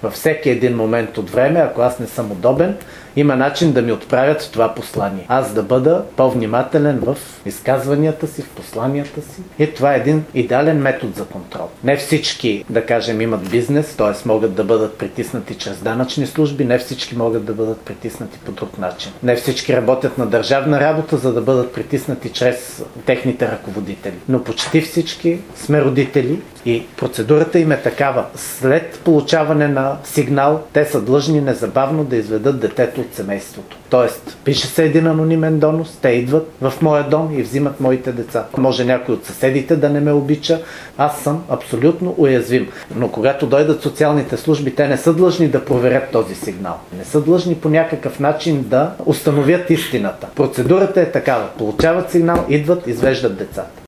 Във всеки един момент от време, ако аз не съм удобен, има начин да ми отправят това послание. Аз да бъда по-внимателен в изказванията си, в посланията си. И това е един идеален метод за контрол. Не всички, да кажем, имат бизнес, т.е. могат да бъдат притиснати чрез данъчни служби, не всички могат да бъдат притиснати по друг начин. Не всички работят на държавна работа, за да бъдат притиснати чрез техните ръководители. Но почти всички сме родители и процедурата им е такава. След получаване на сигнал, те са длъжни незабавно да изведат детето от семейството. Тоест, пише се един анонимен донос, те идват в моя дом и взимат моите деца. Може някой от съседите да не ме обича, аз съм абсолютно уязвим. Но когато дойдат социалните служби, те не са длъжни да проверят този сигнал. Не са длъжни по някакъв начин да установят истината. Процедурата е такава. Получават сигнал, идват, извеждат децата.